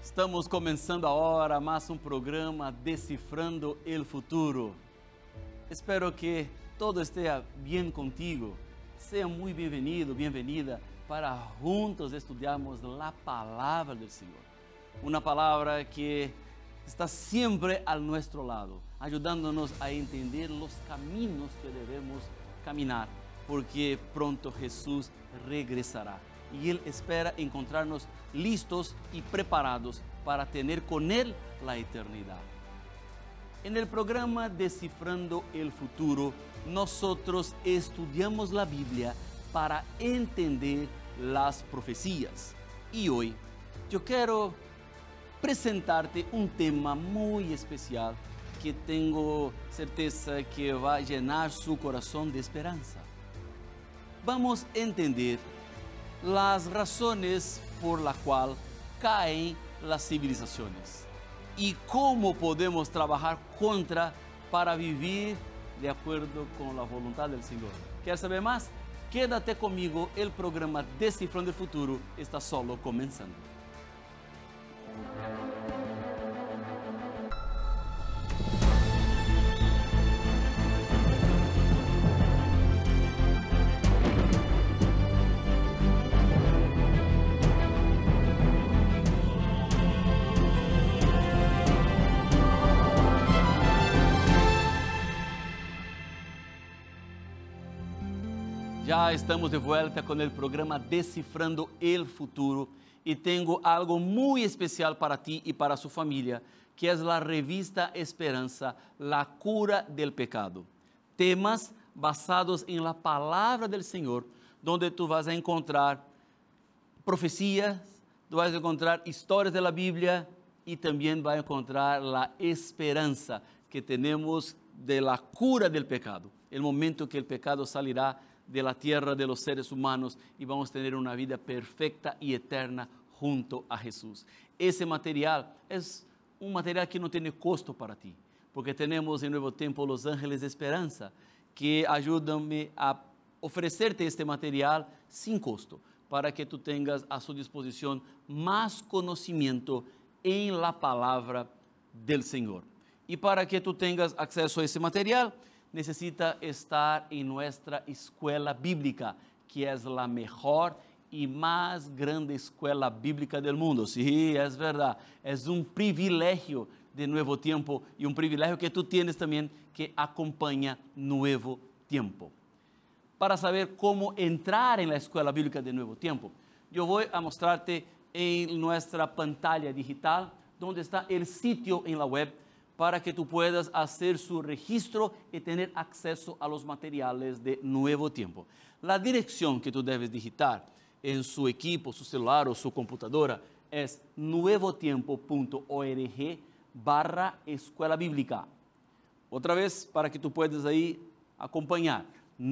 Estamos começando agora mais um programa Decifrando el Futuro. Espero que todo esteja bem contigo. Seja muito bem-vindo, bem-vinda para juntos estudarmos a palavra do Senhor. Uma palavra que está sempre ao nosso lado, ajudando-nos a entender os caminhos que devemos caminhar, porque pronto Jesus regressará. E Ele espera encontrar-nos listos e preparados para ter com Ele a eternidade. En programa Descifrando el Futuro, nós estudamos a Bíblia para entender as profecias. E hoje eu quero apresentar-te um tema muito especial que tenho certeza que vai llenar seu coração de esperança. Vamos entender las razones por la cual caen las civilizaciones y cómo podemos trabajar contra para vivir de acuerdo con la voluntad del Señor. ¿Quieres saber más? Quédate conmigo, el programa Descifrando el Futuro está solo comenzando. Já estamos de volta com o programa Decifrando el Futuro e tenho algo muito especial para ti e para sua família, que é a revista Esperança, la cura del pecado. Temas basados em la palavra del Senhor, onde tu vas a encontrar profecias, tu vas a encontrar histórias da Bíblia e também vai encontrar a esperança que temos de la cura del pecado, el momento que el pecado salirá de la tierra de los seres humanos y vamos a tener una vida perfecta y eterna junto a Jesús. Ese material es un material que no tiene costo para ti, porque tenemos en Nuevo Tiempo los ángeles de esperanza que ayudan a ofrecerte este material sin costo, para que tú tengas a su disposición más conocimiento en la palabra del Señor. Y para que tú tengas acceso a ese material, necesita estar en nuestra escuela bíblica, que es la mejor y más grande escuela bíblica del mundo. Sí, es verdad, es un privilegio de Nuevo Tiempo y un privilegio que tú tienes también que acompaña Nuevo Tiempo. Para saber cómo entrar en la escuela bíblica de Nuevo Tiempo, yo voy a mostrarte en nuestra pantalla digital donde está el sitio en la web para que tú puedas hacer su registro y tener acceso a los materiales de Nuevo Tiempo. La dirección que tú debes digitar en su equipo, su celular o su computadora es nuevotiempo.org/escuela bíblica. Otra vez, para que tú puedas ahí acompañar,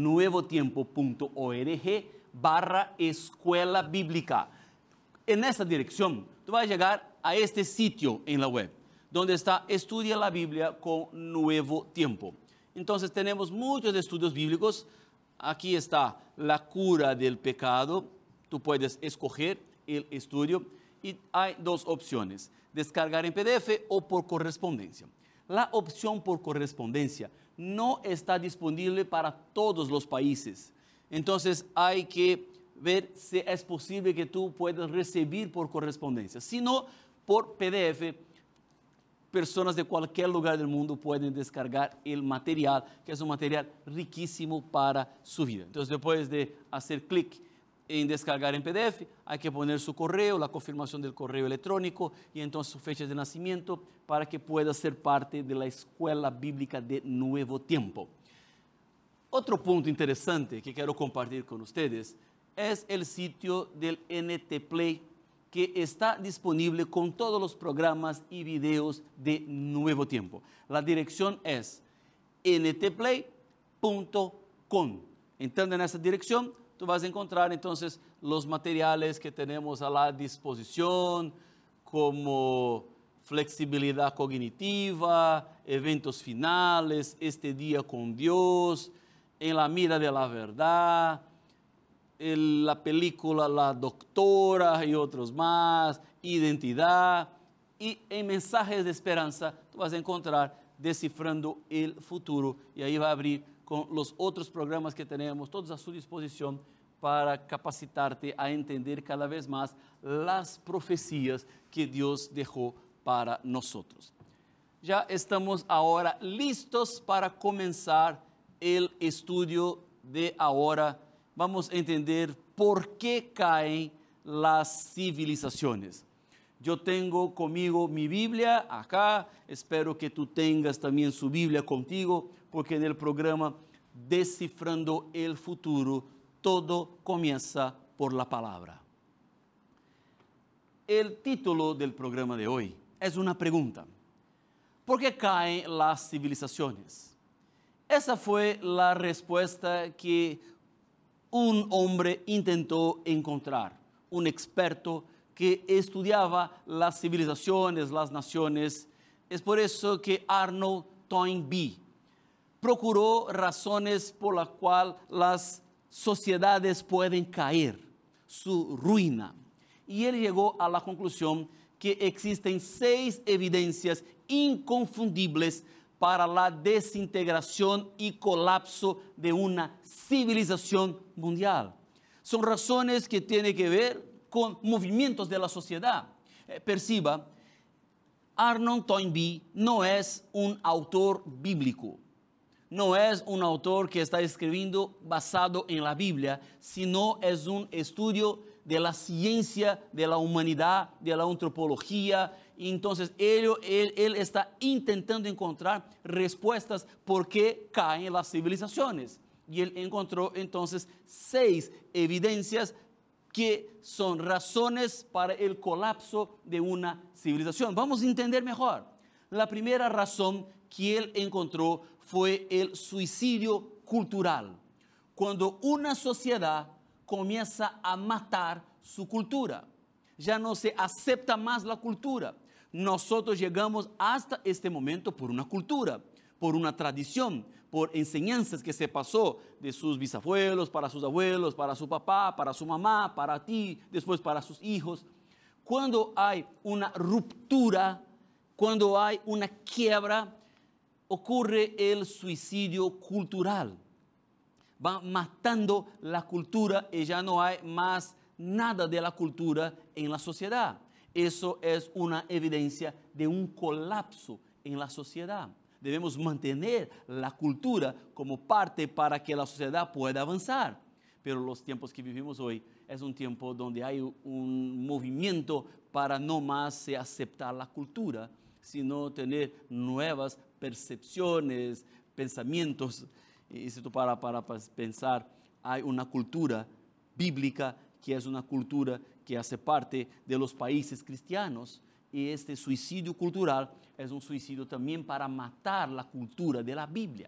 nuevotiempo.org/escuela bíblica. En esta dirección, tú vas a llegar a este sitio en la web, donde está Estudia la Biblia con Nuevo Tiempo. Entonces tenemos muchos estudios bíblicos. Aquí está la cura del pecado. Tú puedes escoger el estudio y hay dos opciones: descargar en PDF o por correspondencia. La opción por correspondencia no está disponible para todos los países. Entonces hay que ver si es posible que tú puedas recibir por correspondencia. Si no, por PDF, personas de cualquier lugar del mundo pueden descargar el material, que es un material riquísimo para su vida. Entonces, después de hacer clic en descargar en PDF, hay que poner su correo, la confirmación del correo electrónico y entonces su fecha de nacimiento para que pueda ser parte de la escuela bíblica de Nuevo Tiempo. Otro punto interesante que quiero compartir con ustedes es el sitio del NT Play, que está disponible con todos los programas y videos de Nuevo Tiempo. La dirección es ntplay.com. Entrando en esa dirección, tú vas a encontrar entonces los materiales que tenemos a la disposición, como flexibilidad cognitiva, eventos finales, este día con Dios, en la mira de la verdad, la película La Doctora y otros más, identidad, y en Mensajes de Esperanza tú vas a encontrar Descifrando el Futuro, y ahí va a abrir con los otros programas que tenemos, todos a su disposición para capacitarte a entender cada vez más las profecías que Dios dejó para nosotros. Ya estamos ahora listos para comenzar el estudio de ahora. Vamos a entender por qué caen las civilizaciones. Yo tengo conmigo mi Biblia acá, espero que tú tengas también su Biblia contigo, porque en el programa Descifrando el Futuro, todo comienza por la palabra. El título del programa de hoy es una pregunta. ¿Por qué caen las civilizaciones? Esa fue la respuesta que un hombre intentó encontrar, un experto que estudiaba las civilizaciones, las naciones. Es por eso que Arnold Toynbee procuró razones por las cuales las sociedades pueden caer, su ruina. Y él llegó a la conclusión que existen 6 evidencias inconfundibles para la desintegración y colapso de una civilización mundial. Son razones que tienen que ver con movimientos de la sociedad. Perciba, Arnold Toynbee no es un autor bíblico, no es un autor que está escribiendo basado en la Biblia, sino es un estudio de la ciencia, de la humanidad, de la antropología. Y entonces él está intentando encontrar respuestas por qué caen las civilizaciones. Y él encontró entonces 6 evidencias que son razones para el colapso de una civilización. Vamos a entender mejor. La primera razón que él encontró fue el suicidio cultural. Cuando una sociedad comienza a matar su cultura, ya no se acepta más la cultura. Nosotros llegamos hasta este momento por una cultura, por una tradición, por enseñanzas que se pasó de sus bisabuelos, para sus abuelos, para su papá, para su mamá, para ti, después para sus hijos. Cuando hay una ruptura, cuando hay una quiebra, ocurre el suicidio cultural. Va matando la cultura y ya no hay más nada de la cultura en la sociedad. Eso es una evidencia de un colapso en la sociedad. Debemos mantener la cultura como parte para que la sociedad pueda avanzar. Pero los tiempos que vivimos hoy es un tiempo donde hay un movimiento para no más aceptar la cultura, sino tener nuevas percepciones, pensamientos. Y si tú para pensar, hay una cultura bíblica que es una cultura que hace parte de los países cristianos. Y este suicidio cultural es un suicidio también para matar la cultura de la Biblia.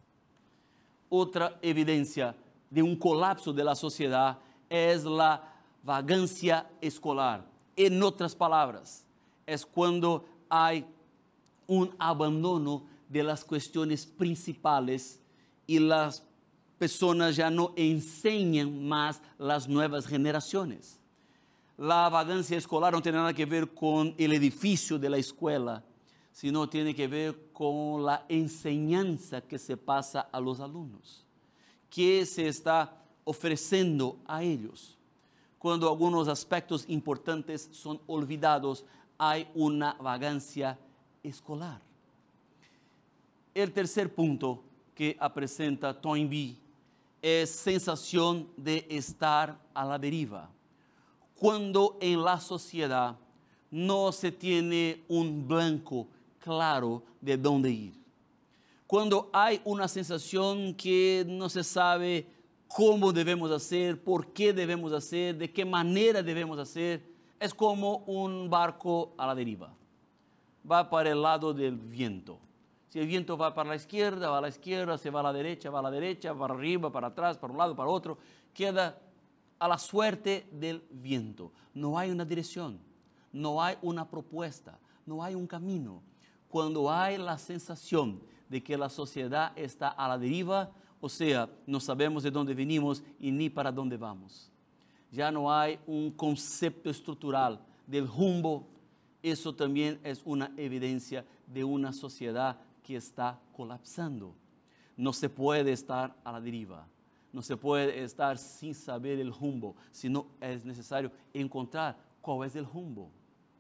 Otra evidencia de un colapso de la sociedad es la vagancia escolar. En otras palabras, es cuando hay un abandono de las cuestiones principales y las personas ya no enseñan más las nuevas generaciones. La vagancia escolar no tiene nada que ver con el edificio de la escuela, sino tiene que ver con la enseñanza que se pasa a los alumnos, que se está ofreciendo a ellos. Cuando algunos aspectos importantes son olvidados, hay una vagancia escolar. El tercer punto que presenta Toynbee es sensación de estar a la deriva. Cuando en la sociedad no se tiene un blanco claro de dónde ir. Cuando hay una sensación que no se sabe cómo debemos hacer, por qué debemos hacer, de qué manera debemos hacer, es como un barco a la deriva. Va para el lado del viento. Si el viento va para la izquierda, va a la izquierda, se va a la derecha, va a la derecha, para arriba, para atrás, para un lado, para otro, queda a la suerte del viento. No hay una dirección, no hay una propuesta, no hay un camino. Cuando hay la sensación de que la sociedad está a la deriva, o sea, no sabemos de dónde venimos y ni para dónde vamos. Ya no hay un concepto estructural del rumbo Eso también es una evidencia de una sociedad que está colapsando. No se puede estar a la deriva, no se puede estar sin saber el rumbo, sino es necesario encontrar cuál es el rumbo.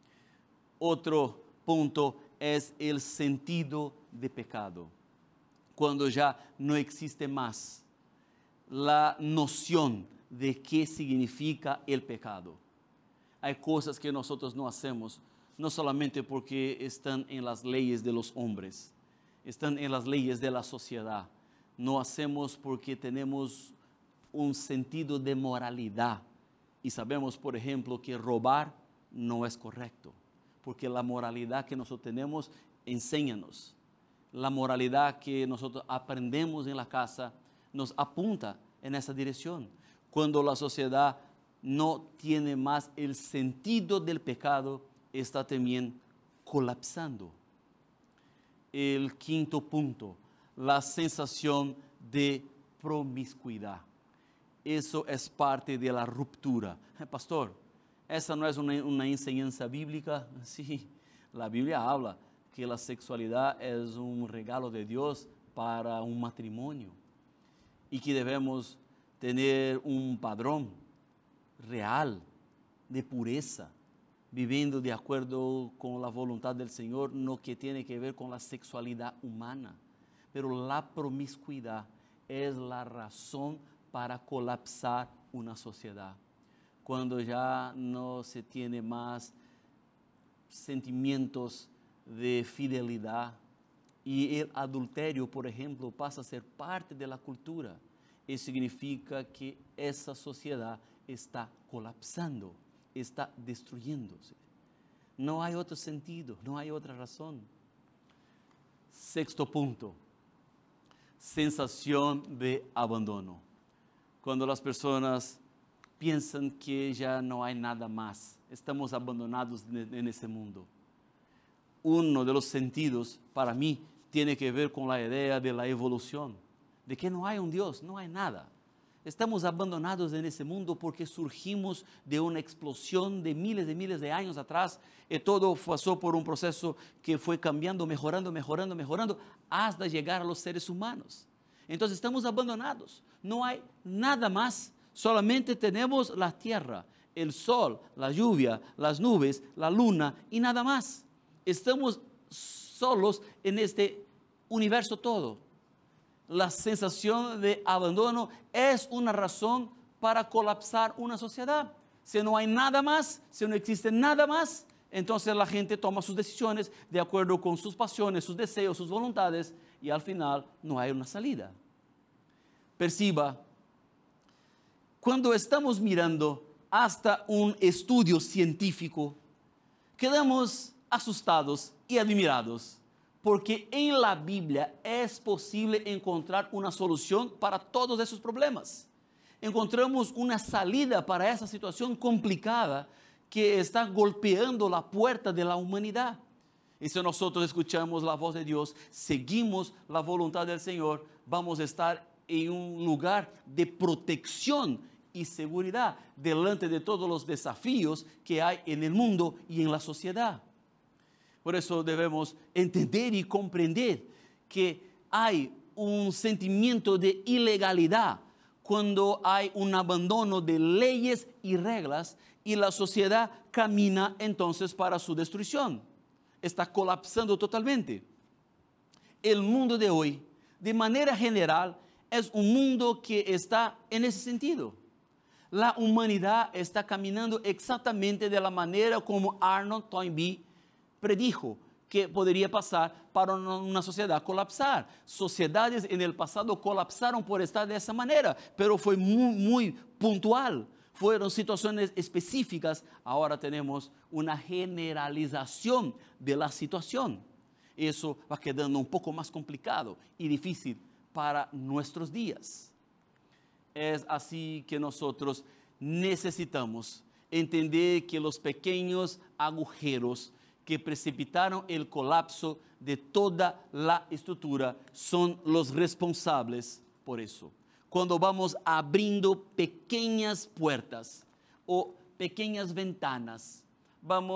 Otro punto es el sentido de pecado. Cuando ya no existe más la noción de qué significa el pecado. Hay cosas que nosotros no hacemos, no solamente porque están en las leyes de los hombres, están en las leyes de la sociedad. No hacemos porque tenemos un sentido de moralidad y sabemos, por ejemplo, que robar no es correcto, porque la moralidad que nosotros tenemos enséñanos. La moralidad que nosotros aprendemos en la casa nos apunta en esa dirección. Cuando la sociedad no tiene más el sentido del pecado, está también colapsando. El quinto punto, la sensación de promiscuidad. Eso es parte de la ruptura. Pastor, ¿esa no es una enseñanza bíblica? Sí, la Biblia habla que la sexualidad es un regalo de Dios para un matrimonio y que debemos tener un padrón real de pureza, viviendo de acuerdo con la voluntad del Señor, no que tiene que ver con la sexualidad humana. Pero la promiscuidad es la razón para colapsar una sociedad. Cuando ya no se tiene más sentimientos de fidelidad y el adulterio, por ejemplo, pasa a ser parte de la cultura. Eso significa que esa sociedad está colapsando, está destruyéndose. No hay otro sentido, no hay otra razón. Sexto punto, sensación de abandono. Cuando las personas piensan que ya no hay nada más, estamos abandonados en ese mundo. Uno de los sentidos, para mí, tiene que ver con la idea de la evolución, de que no hay un Dios, no hay nada. Estamos abandonados en ese mundo porque surgimos de una explosión de miles de años atrás y todo pasó por un proceso que fue cambiando, mejorando, hasta llegar a los seres humanos. Entonces estamos abandonados, no hay nada más, solamente tenemos la tierra, el sol, la lluvia, las nubes, la luna y nada más. Estamos solos en este universo todo. La sensación de abandono es una razón para colapsar una sociedad. Si no hay nada más, si no existe nada más, entonces la gente toma sus decisiones de acuerdo con sus pasiones, sus deseos, sus voluntades, y al final no hay una salida. Perciba, cuando estamos mirando hasta un estudio científico, quedamos asustados y admirados, porque en la Biblia es posible encontrar una solución para todos esos problemas. Encontramos una salida para esa situación complicada que está golpeando la puerta de la humanidad. Y si nosotros escuchamos la voz de Dios, seguimos la voluntad del Señor, vamos a estar en un lugar de protección y seguridad delante de todos los desafíos que hay en el mundo y en la sociedad. Por eso debemos entender y comprender que hay un sentimiento de ilegalidad cuando hay un abandono de leyes y reglas y la sociedad camina entonces para su destrucción. Está colapsando totalmente. El mundo de hoy, de manera general, es un mundo que está en ese sentido. La humanidad está caminando exactamente de la manera como Arnold Toynbee predijo que podría pasar para una sociedad colapsar. Sociedades en el pasado colapsaron por estar de esa manera, pero fue muy puntual. Fueron situaciones específicas. Ahora tenemos una generalización de la situación. Eso va quedando un poco más complicado y difícil para nuestros días. Es así que nosotros necesitamos entender que los pequeños agujeros que precipitaron el colapso de toda la estructura son los responsables por eso. Cuando vamos abriendo pequeñas puertas o pequeñas ventanas, vamos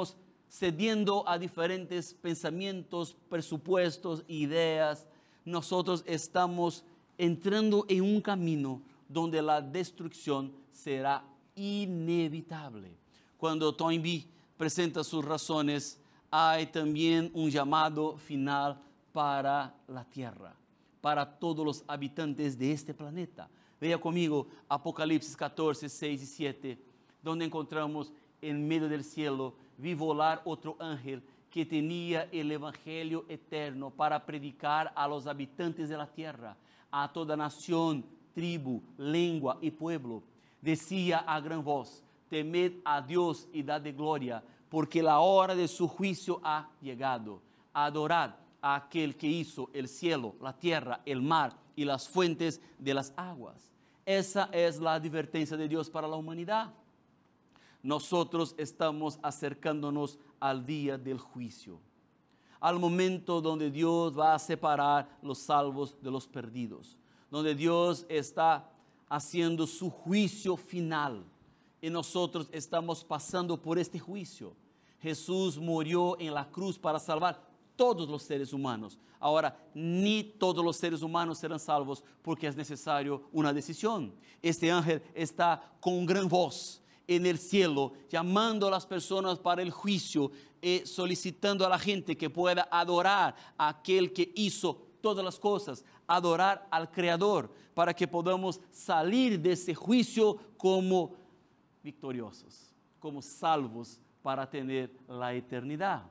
cediendo a diferentes pensamientos, presupuestos, ideas, nosotros estamos entrando en un camino donde la destrucción será inevitable. Cuando Toynbee presenta sus razones, hay también un llamado final para la tierra, para todos los habitantes de este planeta. Vea conmigo Apocalipsis 14, 6 y 7, donde encontramos en medio del cielo vi volar otro ángel que tenía el evangelio eterno para predicar a los habitantes de la tierra, a toda nación, tribu, lengua y pueblo. Decía a gran voz: temed a Dios y dadle gloria, porque la hora de su juicio ha llegado. Adorad a aquel que hizo el cielo, la tierra, el mar y las fuentes de las aguas. Esa es la advertencia de Dios para la humanidad. Nosotros estamos acercándonos al día del juicio, al momento donde Dios va a separar los salvos de los perdidos, donde Dios está haciendo su juicio final y nosotros estamos pasando por este juicio. Jesús murió en la cruz para salvar todos los seres humanos. Ahora, ni todos los seres humanos serán salvos porque es necesario una decisión. Este ángel está con gran voz en el cielo, llamando a las personas para el juicio y solicitando a la gente que pueda adorar a aquel que hizo todas las cosas, adorar al Creador, para que podamos salir de ese juicio como victoriosos, como salvos para tener la eternidad.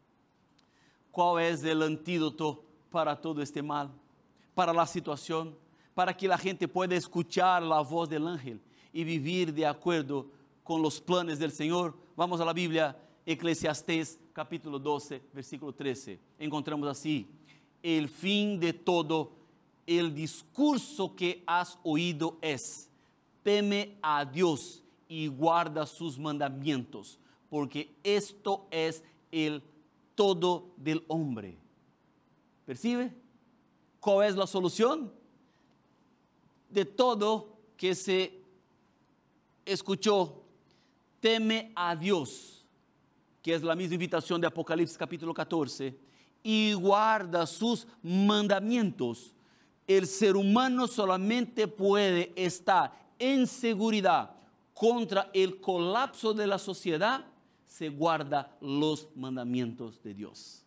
¿Cuál es el antídoto para todo este mal, para la situación, para que la gente pueda escuchar la voz del ángel y vivir de acuerdo con los planes del Señor? Vamos a la Biblia, Eclesiastés capítulo 12, versículo 13. Encontramos así: el fin de todo el discurso que has oído es: teme a Dios y guarda sus mandamientos, porque esto es el todo del hombre. ¿Percibe? ¿Cuál es la solución? De todo que se escuchó, teme a Dios, que es la misma invitación de Apocalipsis capítulo 14, y guarda sus mandamientos. El ser humano solamente puede estar en seguridad contra el colapso de la sociedad se guarda los mandamientos de Dios.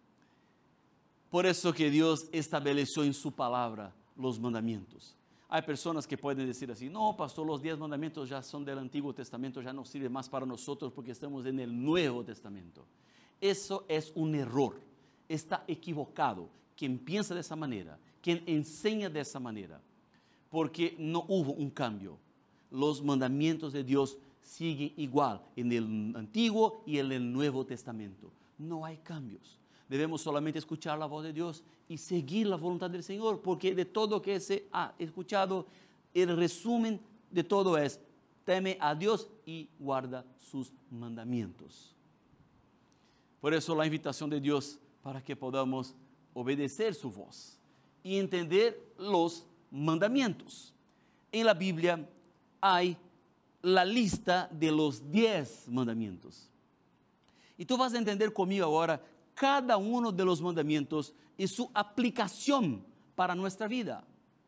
Por eso que Dios estableció en su palabra los mandamientos. Hay personas que pueden decir así: no, pastor, los 10 mandamientos ya son del Antiguo Testamento, ya no sirven más para nosotros porque estamos en el Nuevo Testamento. Eso es un error, está equivocado quien piensa de esa manera, quien enseña de esa manera, porque no hubo un cambio. Los mandamientos de Dios siguen igual en el Antiguo y en el Nuevo Testamento. No hay cambios. Debemos solamente escuchar la voz de Dios y seguir la voluntad del Señor, porque de todo que se ha escuchado, el resumen de todo es: teme a Dios y guarda sus mandamientos. Por eso la invitación de Dios para que podamos obedecer su voz y entender los mandamientos. En la Biblia hay la lista de los 10 mandamientos. Y tú vas a entender conmigo ahora cada uno de los mandamientos y su aplicación para nuestra vida.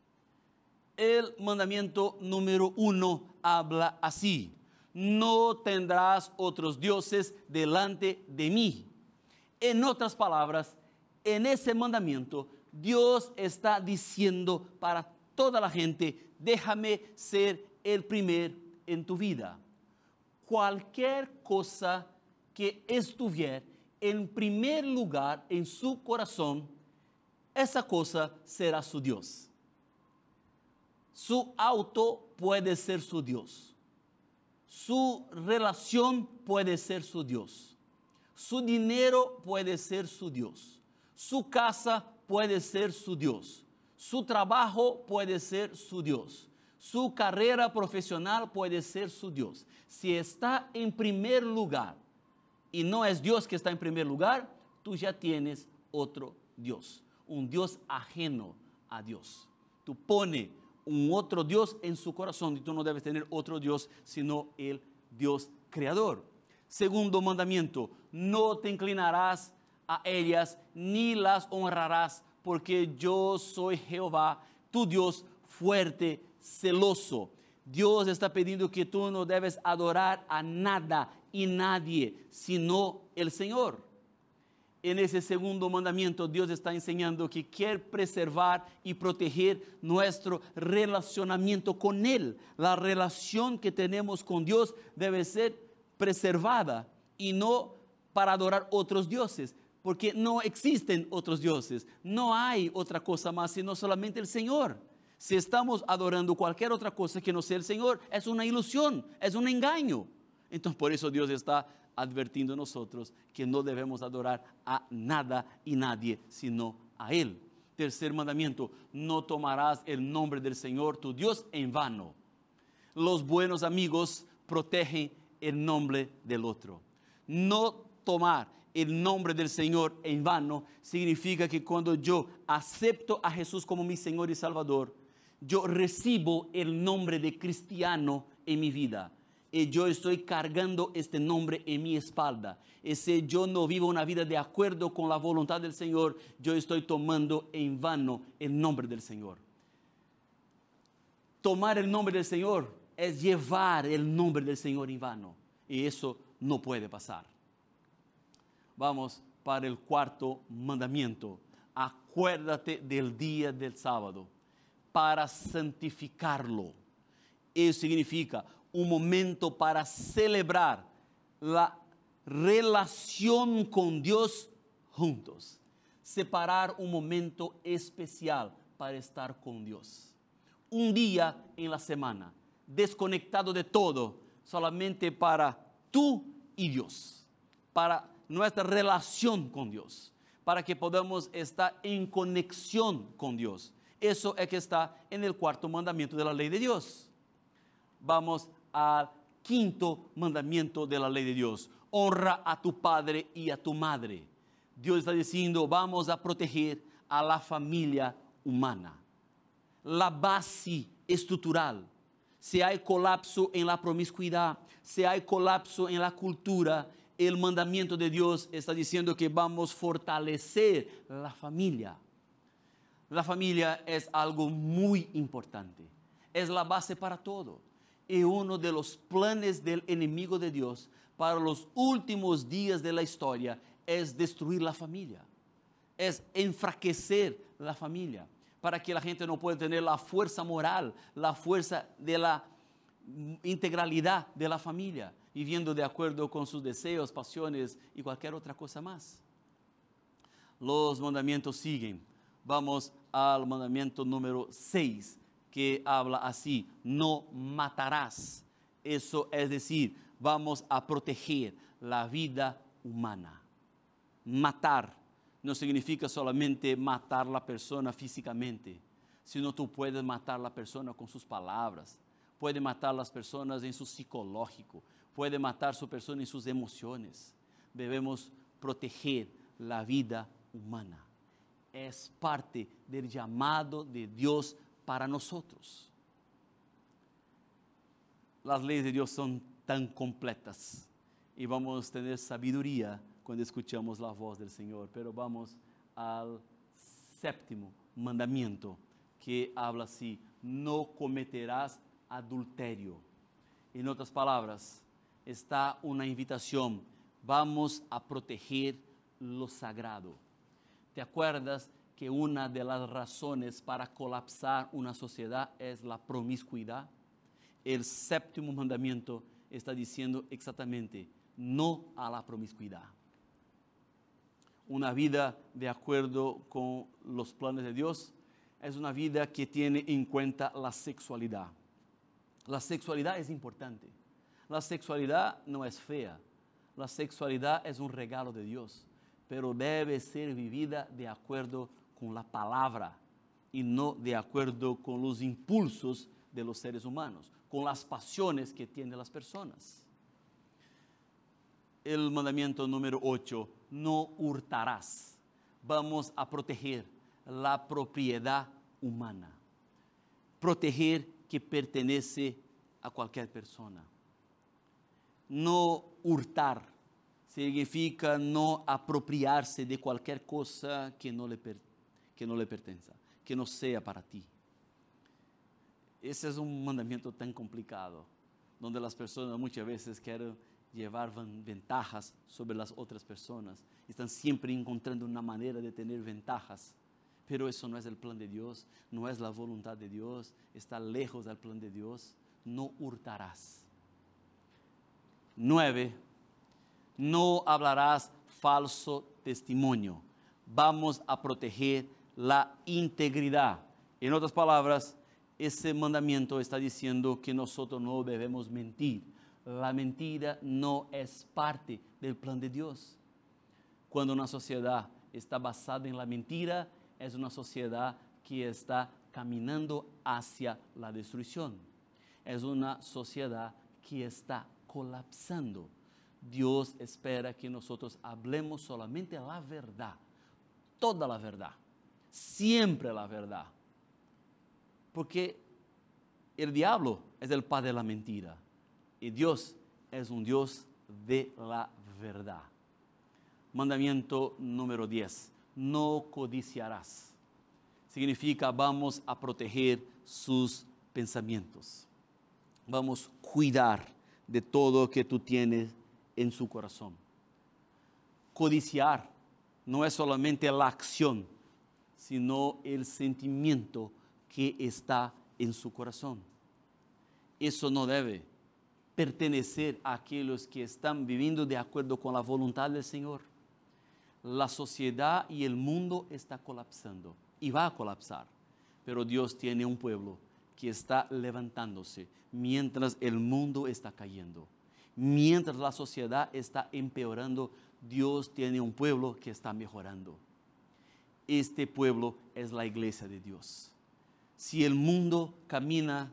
El mandamiento número 1 habla así: no tendrás otros dioses delante de mí. En otras palabras, en ese mandamiento, Dios está diciendo para toda la gente: déjame ser el primero en tu vida. Cualquier cosa que estuviera en primer lugar en su corazón, esa cosa será su Dios. Su auto puede ser su Dios. Su relación puede ser su Dios. Su dinero puede ser su Dios. Su casa puede ser su Dios. Su trabajo puede ser su Dios. Su carrera profesional puede ser su Dios. Si está en primer lugar y no es Dios que está en primer lugar, tú ya tienes otro Dios, un Dios ajeno a Dios. Tú pones un otro Dios en su corazón y tú no debes tener otro Dios sino el Dios creador. Segundo mandamiento, no te inclinarás a ellas ni las honrarás, porque yo soy Jehová, tu Dios fuerte, celoso. Dios está pidiendo que tú no debes adorar a nada y nadie, sino el Señor. En ese segundo mandamiento, Dios está enseñando que quiere preservar y proteger nuestro relacionamiento con Él. La relación que tenemos con Dios debe ser preservada y no para adorar otros dioses, porque no existen otros dioses. No hay otra cosa más sino solamente el Señor. Si estamos adorando cualquier otra cosa que no sea el Señor, es una ilusión, es un engaño. Entonces, por eso Dios está advirtiendo a nosotros que no debemos adorar a nada y nadie, sino a Él. Tercer mandamiento, no tomarás el nombre del Señor tu Dios en vano. Los buenos amigos protegen el nombre del otro. No tomar el nombre del Señor en vano significa que cuando yo acepto a Jesús como mi Señor y Salvador, yo recibo el nombre de cristiano en mi vida. Y yo estoy cargando este nombre en mi espalda. Y si yo no vivo una vida de acuerdo con la voluntad del Señor, yo estoy tomando en vano el nombre del Señor. Tomar el nombre del Señor es llevar el nombre del Señor en vano. Y eso no puede pasar. Vamos para el cuarto mandamiento. Acuérdate del día del sábado para santificarlo. Eso significa un momento para celebrar la relación con Dios juntos. Separar un momento especial para estar con Dios. Un día en la semana, desconectado de todo, solamente para tú y Dios, para nuestra relación con Dios, para que podamos estar en conexión con Dios. Eso es que está en el cuarto mandamiento de la ley de Dios. Vamos al quinto mandamiento de la ley de Dios. Honra a tu padre y a tu madre. Dios está diciendo, vamos a proteger a la familia humana. La base estructural. Si hay colapso en la promiscuidad, si hay colapso en la cultura, el mandamiento de Dios está diciendo que vamos a fortalecer la familia. La familia es algo muy importante. Es la base para todo. Y uno de los planes del enemigo de Dios para los últimos días de la historia es destruir la familia. Es enfraquecer la familia para que la gente no pueda tener la fuerza moral, la fuerza de la integralidad de la familia, viviendo de acuerdo con sus deseos, pasiones y cualquier otra cosa más. Los mandamientos siguen. Vamos al mandamiento número 6, que habla así, no matarás. Eso es decir, vamos a proteger la vida humana. Matar no significa solamente matar a la persona físicamente, sino tú puedes matar a la persona con sus palabras, puede matar a las personas en su psicológico, puede matar a su persona en sus emociones. Debemos proteger la vida humana. Es parte del llamado de Dios para nosotros. Las leyes de Dios son tan completas y vamos a tener sabiduría cuando escuchamos la voz del Señor. Pero vamos al séptimo mandamiento, que habla así, no cometerás adulterio. En otras palabras, está una invitación, vamos a proteger lo sagrado. ¿Te acuerdas que una de las razones para colapsar una sociedad es la promiscuidad? El séptimo mandamiento está diciendo exactamente, no a la promiscuidad. Una vida de acuerdo con los planes de Dios es una vida que tiene en cuenta la sexualidad. La sexualidad es importante. La sexualidad no es fea. La sexualidad es un regalo de Dios, pero debe ser vivida de acuerdo con la palabra y no de acuerdo con los impulsos de los seres humanos, con las pasiones que tienen las personas. El mandamiento número 8, no hurtarás. Vamos a proteger la propiedad humana. Proteger que pertenece a cualquier persona. no hurtar, significa no apropiarse de cualquier cosa que no le pertenece, que no sea para ti. Ese es un mandamiento tan complicado, donde las personas muchas veces quieren llevar ventajas sobre las otras personas. Están siempre encontrando una manera de tener ventajas. Pero eso no es el plan de Dios, no es la voluntad de Dios, está lejos del plan de Dios. No hurtarás. 9. No hablarás falso testimonio. Vamos a proteger la integridad. En otras palabras, ese mandamiento está diciendo que nosotros no debemos mentir. La mentira no es parte del plan de Dios. Cuando una sociedad está basada en la mentira, es una sociedad que está caminando hacia la destrucción. Es una sociedad que está colapsando. Dios espera que nosotros hablemos solamente la verdad, toda la verdad, siempre la verdad. Porque el diablo es el padre de la mentira y Dios es un Dios de la verdad. Mandamiento número 10. No codiciarás. Significa vamos a proteger sus pensamientos. Vamos a cuidar de todo que tú tienes en su corazón. Codiciar no es solamente la acción, sino el sentimiento que está en su corazón. Eso no debe pertenecer a aquellos que están viviendo de acuerdo con la voluntad del Señor. La sociedad y el mundo está colapsando y va a colapsar, pero Dios tiene un pueblo que está levantándose mientras el mundo está cayendo. Mientras la sociedad está empeorando, Dios tiene un pueblo que está mejorando. Este pueblo es la iglesia de Dios. Si el mundo camina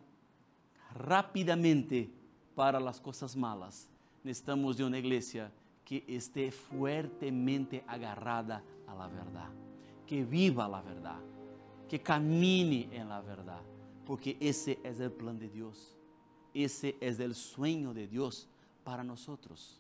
rápidamente para las cosas malas, necesitamos de una iglesia que esté fuertemente agarrada a la verdad, que viva la verdad, que camine en la verdad, porque ese es el plan de Dios, ese es el sueño de Dios para nosotros.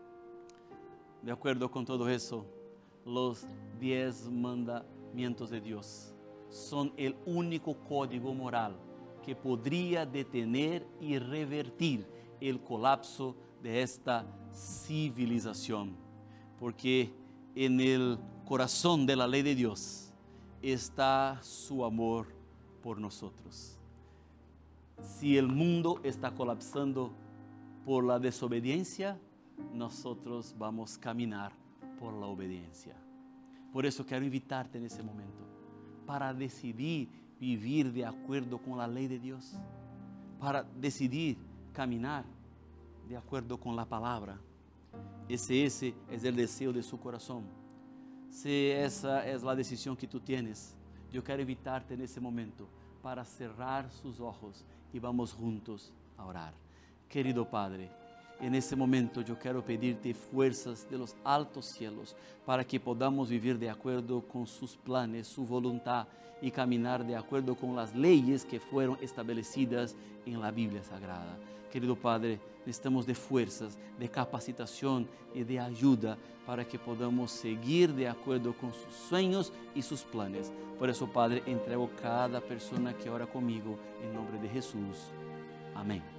De acuerdo con todo eso, los 10 mandamientos de Dios son el único código moral que podría detener y revertir el colapso de esta civilización, porque en el corazón de la ley de Dios está su amor por nosotros. Si el mundo está colapsando por la desobediencia, nosotros vamos a caminar por la obediencia. Por eso quiero invitarte en ese momento para decidir vivir de acuerdo con la ley de Dios, para decidir caminar de acuerdo con la palabra. Ese es el deseo de su corazón. Si esa es la decisión que tú tienes, yo quiero invitarte en ese momento para cerrar sus ojos y vamos juntos a orar. Querido Padre, en este momento yo quiero pedirte fuerzas de los altos cielos para que podamos vivir de acuerdo con sus planes, su voluntad y caminar de acuerdo con las leyes que fueron establecidas en la Biblia Sagrada. Querido Padre, necesitamos de fuerzas, de capacitación y de ayuda para que podamos seguir de acuerdo con sus sueños y sus planes. Por eso, Padre, entrego cada persona que ora conmigo en nombre de Jesús. Amén.